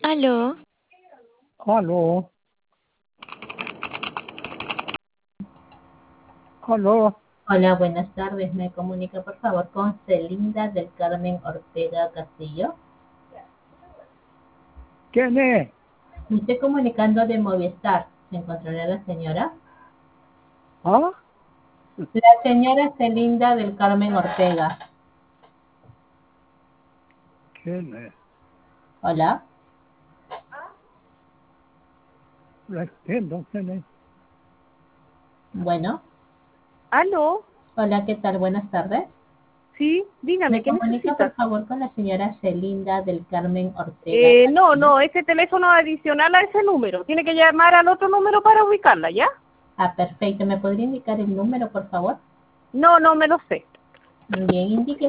Aló, Aló, aló, Hola, buenas tardes. Me comunica por favor con Celinda del Carmen Ortega Castillo. ¿quién es? Me estoy comunicando de Movistar. ¿Se encontrará la señora? ¿Ah? La señora Celinda del Carmen Ortega. ¿Quién es? Hola. No entiendo quién es. Bueno. aló, Hola, ¿qué tal? Buenas tardes. sí, dígame, Me ¿qué comunica por necesitas? favor con la señora Celinda del Carmen Ortega Castillo. No, ese teléfono adicional a ese número. Tiene que llamar al otro número para ubicarla, ¿ya? Ah, perfecto. ¿Me podría indicar el número, por favor? No me lo sé. Bien, indique